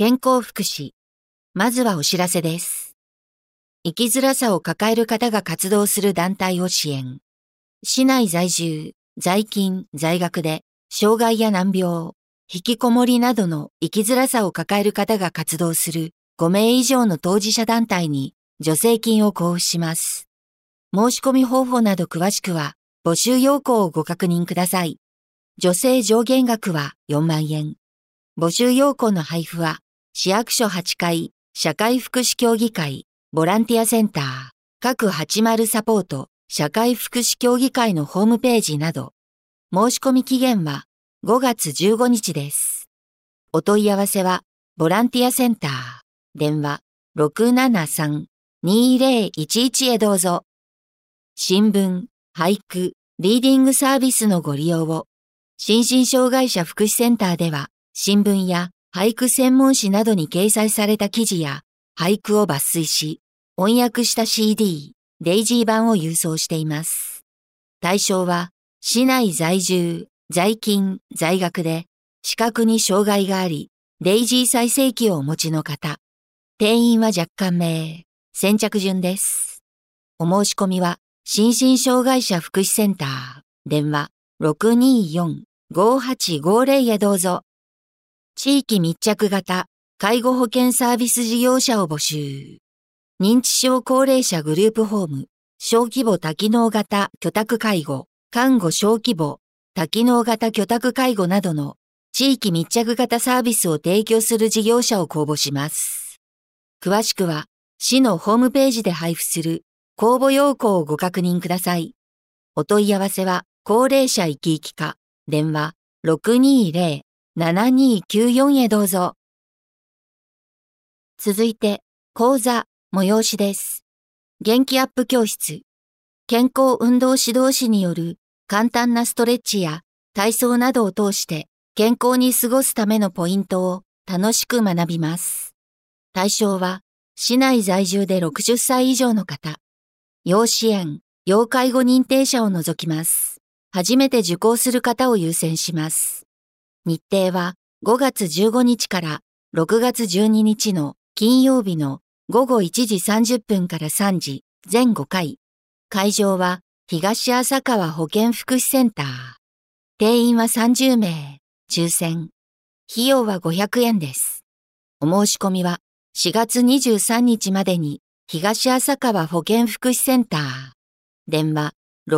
健康福祉。まずはお知らせです。生きづらさを抱える方が活動する団体を支援。市内在住、在勤、在学で、障害や難病、引きこもりなどの生きづらさを抱える方が活動する5名以上の当事者団体に助成金を交付します。申し込み方法など詳しくは、募集要項をご確認ください。助成上限額は4万円。募集要項の配布は、市役所8階、社会福祉協議会、ボランティアセンター、各80サポート、社会福祉協議会のホームページなど、申し込み期限は5月15日です。お問い合わせは、ボランティアセンター、電話 673-2011 へどうぞ。新聞、俳句、リーディングサービスのご利用を、心身障害者福祉センターでは、新聞や俳句専門誌などに掲載された記事や俳句を抜粋し、翻訳した CD、デイジー版を郵送しています。対象は、市内在住、在勤、在学で、視覚に障害があり、デイジー再生機をお持ちの方。定員は若干名。先着順です。お申し込みは、心身障害者福祉センター、電話 624-5850 へどうぞ。地域密着型介護保険サービス事業者を募集。認知症高齢者グループホーム、小規模多機能型居宅介護、看護小規模多機能型居宅介護などの地域密着型サービスを提供する事業者を公募します。詳しくは、市のホームページで配布する公募要項をご確認ください。お問い合わせは、高齢者生き生き課、電話 620-7294 へどうぞ。続いて、講座、催しです。元気アップ教室。健康運動指導士による簡単なストレッチや体操などを通して健康に過ごすためのポイントを楽しく学びます。対象は、市内在住で60歳以上の方。要支援、要介護認定者を除きます。初めて受講する方を優先します。日程は5月15日から6月12日の金曜日の午後1時30分から3時、全5回。会場は東浅川保健福祉センター。定員は30名、抽選。費用は500円です。お申し込みは4月23日までに東浅川保健福祉センター。電話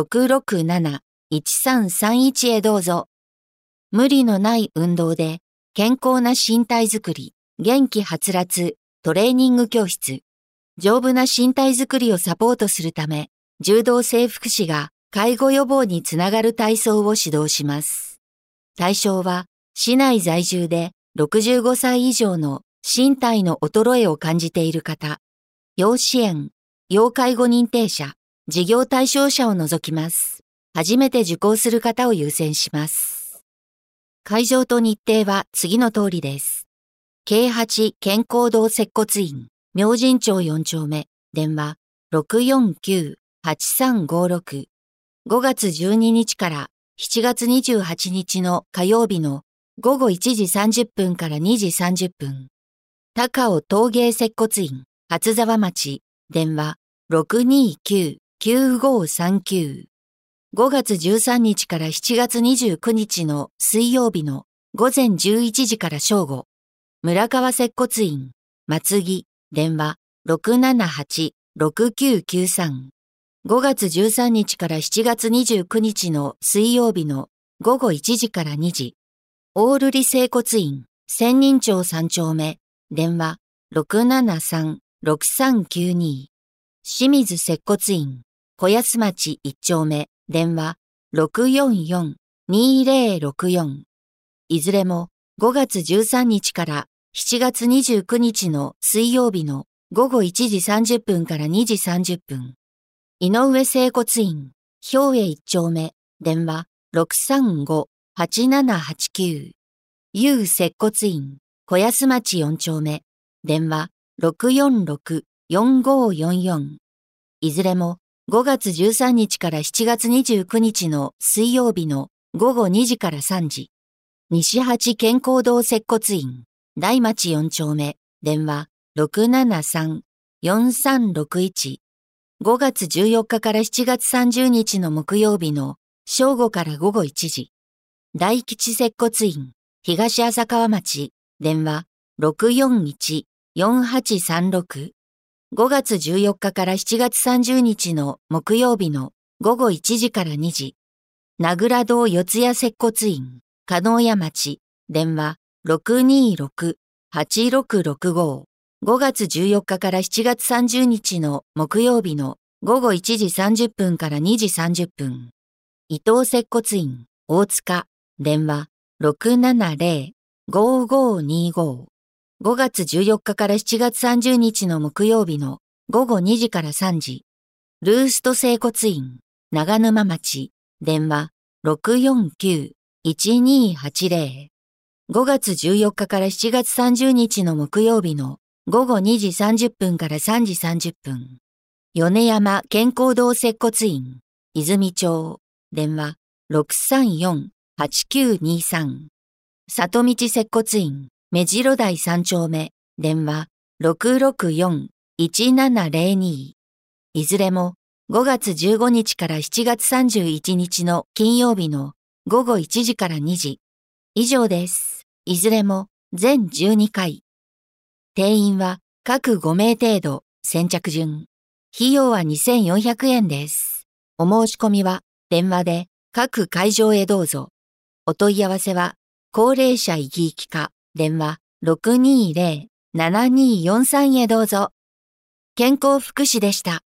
667-1331 へどうぞ。無理のない運動で健康な身体づくり、元気はつらつ、トレーニング教室。丈夫な身体づくりをサポートするため、柔道整復師が介護予防につながる体操を指導します。対象は、市内在住で65歳以上の身体の衰えを感じている方。要支援、要介護認定者、事業対象者を除きます。初めて受講する方を優先します。会場と日程は次の通りです。K8 健康堂接骨院、明神町4丁目、電話 649-8356。5月12日から7月28日の火曜日の午後1時30分から2時30分。高尾陶芸接骨院、初沢町、電話 629-9539。5月13日から7月29日の水曜日の午前11時から正午。村川接骨院、松木、電話 678-6993。5月13日から7月29日の水曜日の午後1時から2時。大瑠璃整骨院、仙人町3丁目、電話 673-6392。清水接骨院、小安町1丁目、電話 644-2064。いずれも5月13日から7月29日の水曜日の午後1時30分から2時30分。井上整骨院、兵衛1丁目、電話 635-8789。優接骨院、小安町4丁目、電話 646-4544。いずれも5月13日から7月29日の水曜日の午後2時から3時。西八健康堂接骨院、 大町4丁目、電話673-4361。5月14日から7月30日の木曜日の正午から午後1時。大吉接骨院、東浅川町、電話641-4836。5月14日から7月30日の木曜日の午後1時から2時。名倉堂四谷接骨院、加納屋町、電話626-8665。5月14日から7月30日の木曜日の午後1時30分から2時30分。伊東接骨院、大塚、電話670-5525。5月14日から7月30日の木曜日の午後2時から3時。ルースト整骨院、長沼町、電話649-1280。5月14日から7月30日の木曜日の午後2時30分から3時30分。米山健康堂接骨院、泉町、電話634-8923。里道接骨院、目白台3丁目、電話664-1702。いずれも5月15日から7月31日の金曜日の午後1時から2時。以上です。いずれも全12回。定員は各5名程度、先着順。費用は2400円です。お申し込みは電話で各会場へどうぞ。お問い合わせは高齢者医技機課電話620-7243へどうぞ。健康福祉でした。